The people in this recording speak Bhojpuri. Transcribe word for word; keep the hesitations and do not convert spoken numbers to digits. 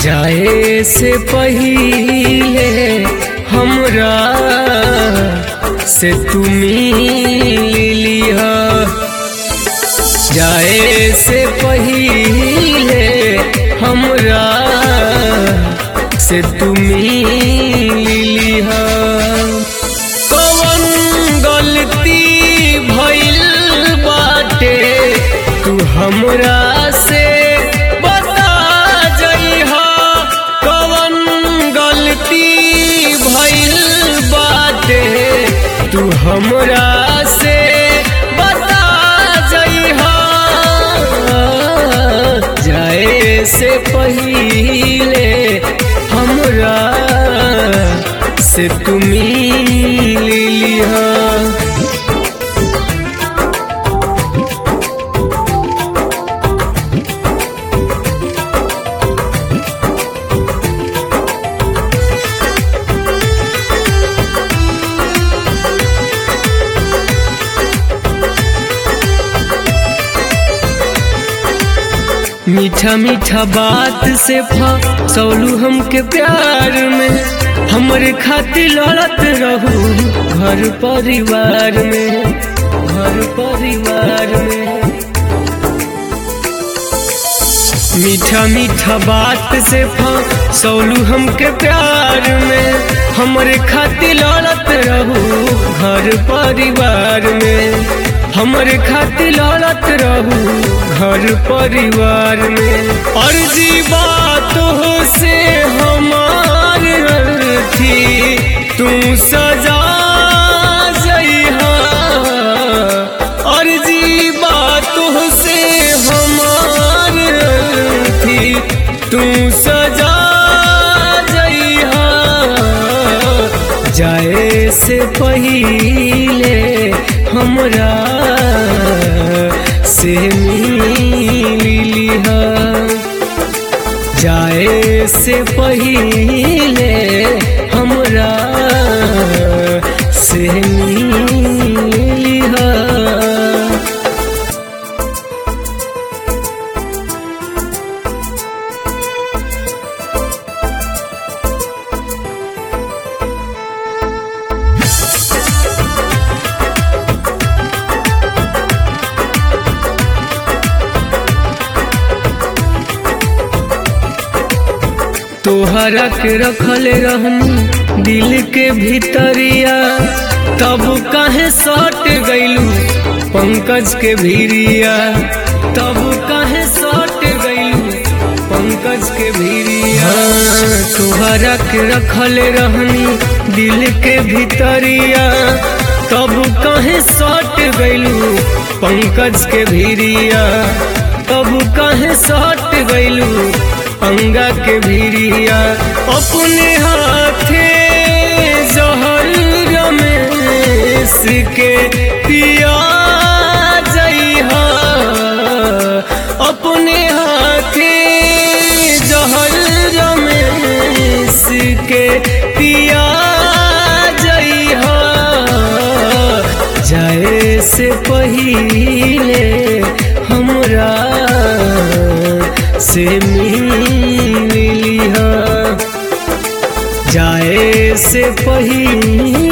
जाए से पहिले हमरा से तू मिल लिहा, जाए से पहिले हमरा से तू मिल लिहा। कौन गलती भइल बाटे तू हमरा से बता जइहा, कौन गलती भइल बाटे तू हमरा से बता जइहा। जाए से पहिले हमरा से तू मिल लिहा। मीठा मीठा बात से फसौलू हमके प्यार में, हमरे खातिर लड़त रहू घर परिवार में, घर परिवार में। मीठा मीठा बात से फसौलू हमके प्यार में, हमरे खातिर लड़त रहू घर परिवार में, हमरे खातिर लड़त रहू घर परिवार में। अर्जी बातों से हमार थी तू सजा जइहा, अर्जी बातों से हमार थी तू सजा जइहा। जाए से पहिले हमरा से मिल लिहा, जाए से पहिले हमरा से मिल लिहा। तोहरा के रखले रहनी दिल के भीतरिया, तब काहे सट गइलू पंकज के भीरिया, तब काहे सट गइलू पंकज के भीरिया। तोहरा के रखले रहनी दिल के भीतरिया, तब काहे सट गइलू पंकज के भीरिया, तब काहे सट गइलू अंगा के भीरिया। अपने हाथे जहर रमेश के पिया जइहा, अपने हाथे जहर रमेश के पिया जइहा। जाए से पहिले हमरा से मिल लिहा, जाए से पहिले